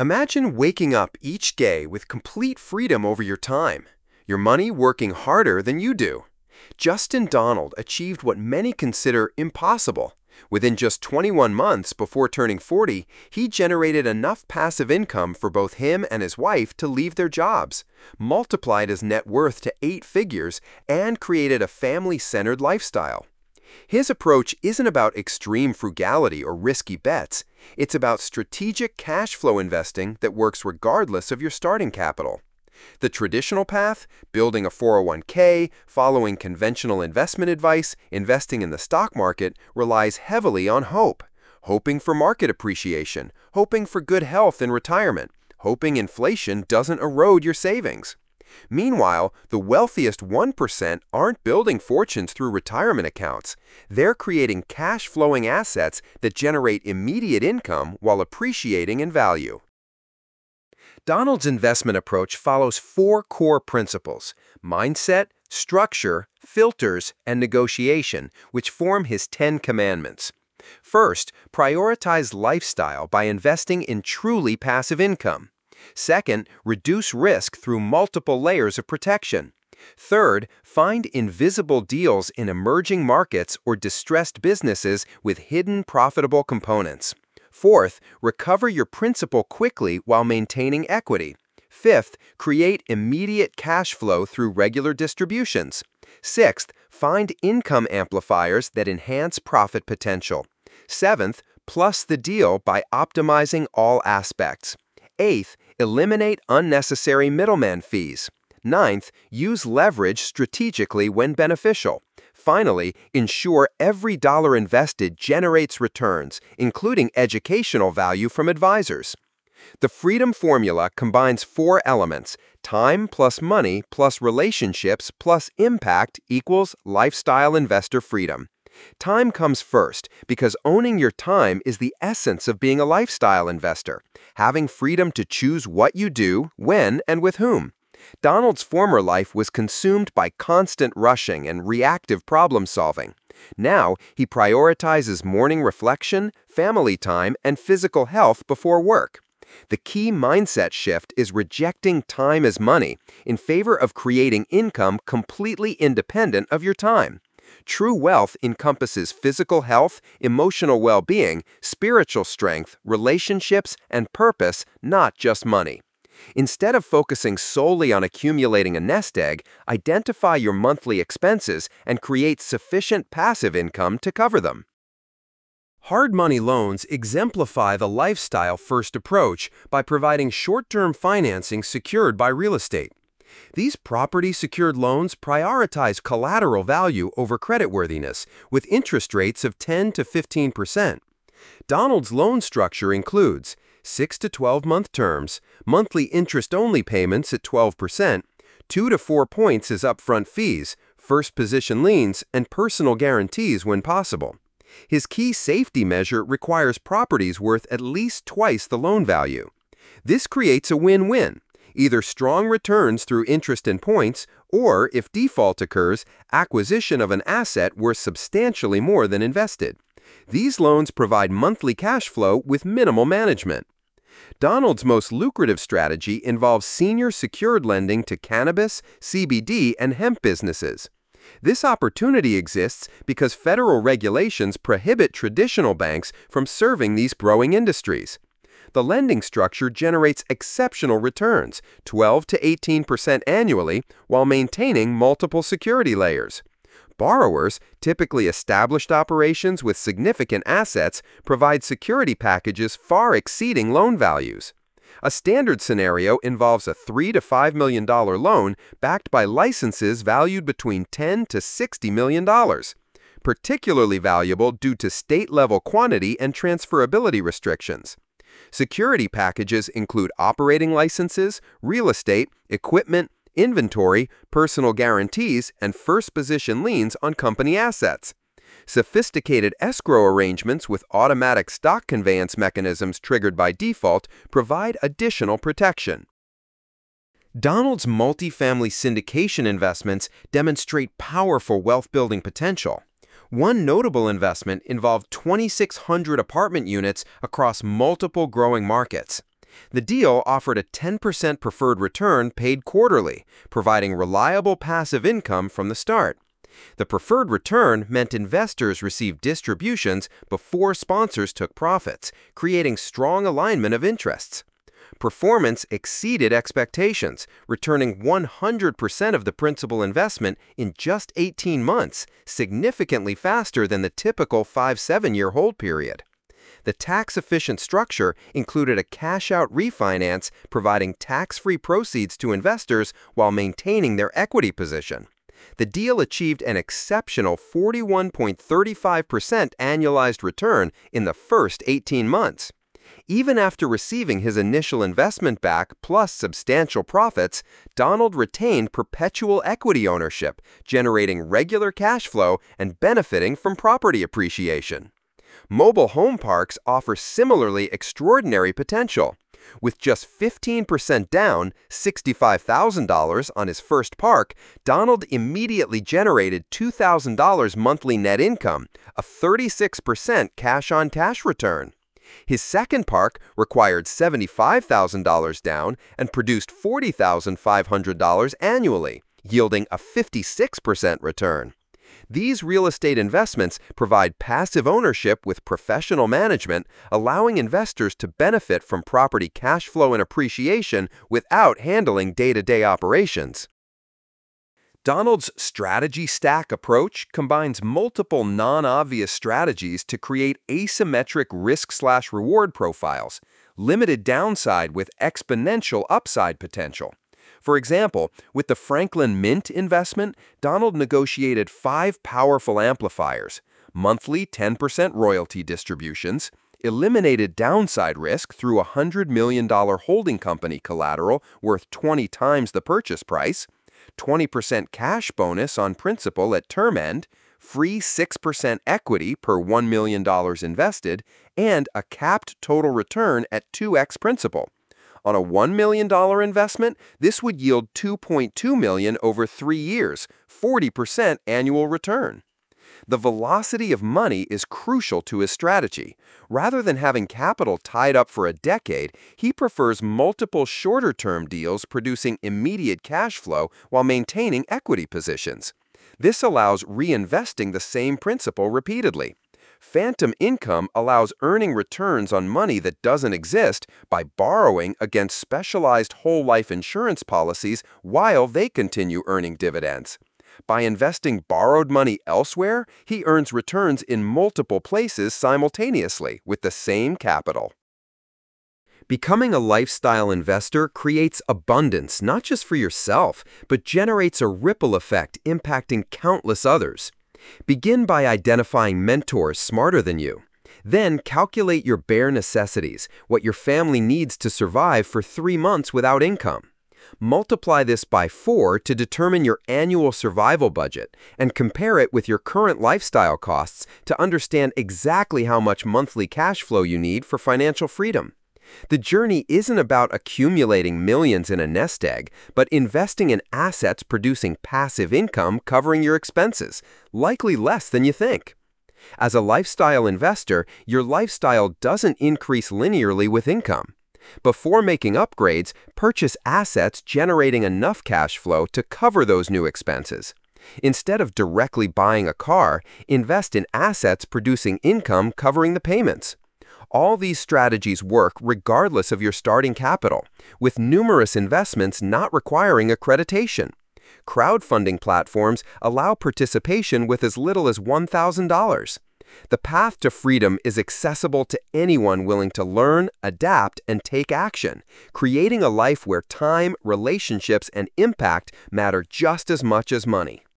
Imagine waking up each day with complete freedom over your time, your money working harder than you do. Justin Donald achieved what many consider impossible. Within just 21 months before turning 40, he generated enough passive income for both him and his wife to leave their jobs, multiplied his net worth to 8 figures, and created a family-centered lifestyle. His approach isn't about extreme frugality or risky bets. It's about strategic cash flow investing that works regardless of your starting capital. The traditional path, building a 401k, following conventional investment advice, investing in the stock market, relies heavily on hope. Hoping for market appreciation, hoping for good health in retirement, hoping inflation doesn't erode your savings. Meanwhile, the wealthiest 1% aren't building fortunes through retirement accounts. They're creating cash-flowing assets that generate immediate income while appreciating in value. Donald's investment approach follows 4 core principles: mindset, structure, filters, and negotiation, which form his 10 commandments. First, prioritize lifestyle by investing in truly passive income. Second, reduce risk through multiple layers of protection. Third, find invisible deals in emerging markets or distressed businesses with hidden profitable components. Fourth, recover your principal quickly while maintaining equity. Fifth, create immediate cash flow through regular distributions. Sixth, find income amplifiers that enhance profit potential. Seventh, plus the deal by optimizing all aspects. Eighth, eliminate unnecessary middleman fees. Ninth, use leverage strategically when beneficial. Finally, ensure every dollar invested generates returns, including educational value from advisors. The Freedom Formula combines 4 elements: time plus money plus relationships plus impact equals lifestyle investor freedom. Time comes first because owning your time is the essence of being a lifestyle investor, having freedom to choose what you do, when, and with whom. Donald's former life was consumed by constant rushing and reactive problem solving. Now, he prioritizes morning reflection, family time, and physical health before work. The key mindset shift is rejecting time as money in favor of creating income completely independent of your time. True wealth encompasses physical health, emotional well-being, spiritual strength, relationships, and purpose, not just money. Instead of focusing solely on accumulating a nest egg, identify your monthly expenses and create sufficient passive income to cover them. Hard money loans exemplify the lifestyle-first approach by providing short-term financing secured by real estate. These property-secured loans prioritize collateral value over creditworthiness, with interest rates of 10 to 15%. Donald's loan structure includes 6 to 12-month terms, monthly interest-only payments at 12%, 2 to 4 points as upfront fees, first-position liens, and personal guarantees when possible. His key safety measure requires properties worth at least twice the loan value. This creates a win-win: either strong returns through interest and points, or, if default occurs, acquisition of an asset worth substantially more than invested. These loans provide monthly cash flow with minimal management. Donald's most lucrative strategy involves senior secured lending to cannabis, CBD, and hemp businesses. This opportunity exists because federal regulations prohibit traditional banks from serving these growing industries. The lending structure generates exceptional returns, 12 to 18% annually, while maintaining multiple security layers. Borrowers, typically established operations with significant assets, provide security packages far exceeding loan values. A standard scenario involves a $3 to $5 million loan backed by licenses valued between $10 to $60 million, particularly valuable due to state-level quantity and transferability restrictions. Security packages include operating licenses, real estate, equipment, inventory, personal guarantees, and first-position liens on company assets. Sophisticated escrow arrangements with automatic stock conveyance mechanisms triggered by default provide additional protection. Donald's multifamily syndication investments demonstrate powerful wealth-building potential. One notable investment involved 2,600 apartment units across multiple growing markets. The deal offered a 10% preferred return paid quarterly, providing reliable passive income from the start. The preferred return meant investors received distributions before sponsors took profits, creating strong alignment of interests. Performance exceeded expectations, returning 100% of the principal investment in just 18 months, significantly faster than the typical 5-7-year hold period. The tax-efficient structure included a cash-out refinance, providing tax-free proceeds to investors while maintaining their equity position. The deal achieved an exceptional 41.35% annualized return in the first 18 months. Even after receiving his initial investment back plus substantial profits, Donald retained perpetual equity ownership, generating regular cash flow and benefiting from property appreciation. Mobile home parks offer similarly extraordinary potential. With just 15% down, $65,000 on his first park, Donald immediately generated $2,000 monthly net income, a 36% cash-on-cash return. His second park required $75,000 down and produced $40,500 annually, yielding a 56% return. These real estate investments provide passive ownership with professional management, allowing investors to benefit from property cash flow and appreciation without handling day-to-day operations. Donald's strategy stack approach combines multiple non-obvious strategies to create asymmetric risk/reward profiles, limited downside with exponential upside potential. For example, with the Franklin Mint investment, Donald negotiated 5 powerful amplifiers: monthly 10% royalty distributions, eliminated downside risk through a $100 million holding company collateral worth 20 times the purchase price, 20% cash bonus on principal at term end, free 6% equity per $1 million invested, and a capped total return at 2x principal. On a $1 million investment, this would yield $2.2 million over 3 years, 40% annual return. The velocity of money is crucial to his strategy. Rather than having capital tied up for a decade, he prefers multiple shorter-term deals producing immediate cash flow while maintaining equity positions. This allows reinvesting the same principal repeatedly. Phantom income allows earning returns on money that doesn't exist by borrowing against specialized whole life insurance policies while they continue earning dividends. By investing borrowed money elsewhere, he earns returns in multiple places simultaneously with the same capital. Becoming a lifestyle investor creates abundance not just for yourself, but generates a ripple effect impacting countless others. Begin by identifying mentors smarter than you. Then calculate your bare necessities, what your family needs to survive for 3 months without income. Multiply this by 4 to determine your annual survival budget and compare it with your current lifestyle costs to understand exactly how much monthly cash flow you need for financial freedom. The journey isn't about accumulating millions in a nest egg, but investing in assets producing passive income covering your expenses, likely less than you think. As a lifestyle investor, your lifestyle doesn't increase linearly with income. Before making upgrades, purchase assets generating enough cash flow to cover those new expenses. Instead of directly buying a car, invest in assets producing income covering the payments. All these strategies work regardless of your starting capital, with numerous investments not requiring accreditation. Crowdfunding platforms allow participation with as little as $1,000. The path to freedom is accessible to anyone willing to learn, adapt, and take action, creating a life where time, relationships, and impact matter just as much as money.